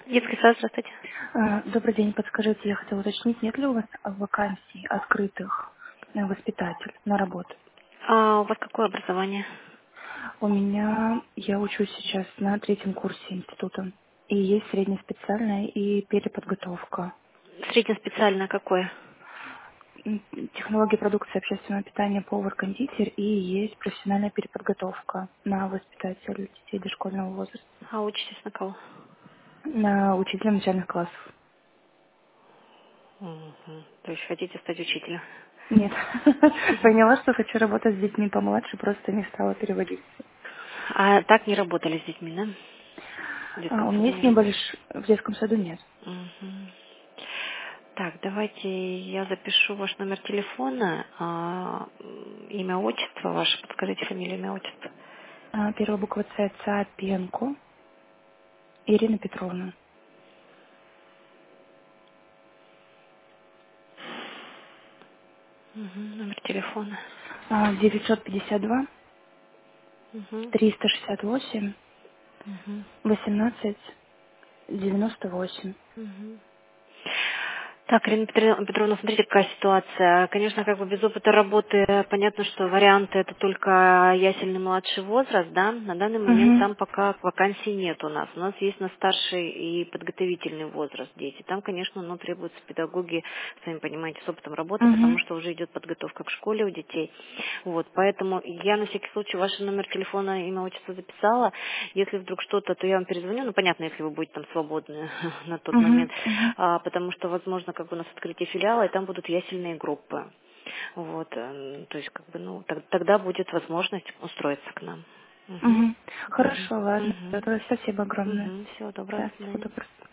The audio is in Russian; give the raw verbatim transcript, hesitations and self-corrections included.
Детский сад, здравствуйте. А, Добрый день, подскажите, я хотела уточнить, нет ли у вас вакансий открытых на воспитатель на работу? А у вас какое образование? У меня, я учусь сейчас на третьем курсе института, и есть среднеспециальная и переподготовка. Среднеспециальное какое? М, Технологии продукции общественного питания, повар-кондитер, и есть профессиональная переподготовка на воспитателя детей дошкольного возраста, А учитесь на кого? на учителя начальных классов. Мгм. То есть хотите стать учителем? Нет, поняла, что хочу работать с детьми помладше, просто не стала переводить. А так не работали с детьми, да? В А, детском у меня саду есть не работали? небольшой... В детском саду нет. Мгм. Так, давайте я запишу ваш номер телефона, а, м, имя, отчество ваше. Подскажите фамилию, имя, отчество. А, первая буква Ц, Цапенко, Ирина Петровна. Мгм. Номер телефона. А, девятьсот пятьдесят два, Мгм. триста шестьдесят восемь, Мгм. восемнадцать девяносто восемь. Мгм. Так, Ирина Петр- Петровна, смотрите, какая ситуация. Конечно, как бы без опыта работы, понятно, что варианты это только ясельный младший возраст, да. На данный момент Угу, там пока вакансий нет у нас. У нас есть на старший и подготовительный возраст дети. Там, конечно, ну, требуются педагоги, сами понимаете, с опытом работы, потому угу, что уже идет подготовка к школе у детей. Вот, поэтому я на всякий случай ваш номер телефона, имя, отчество записала. Если вдруг что-то, то я вам перезвоню. Ну, понятно, если вы будете там свободны на тот угу, момент, угу, А, потому что, возможно, как бы у нас открытие филиала, и там будут ясельные группы. Вот, эм, то есть, как бы, ну, тог- тогда будет возможность устроиться к нам. Мгм. угу. Мгм. Хорошо, ладно. Мгм. Это спасибо огромное. Мгм. Всего доброго, Да, до всего свидания. доброго.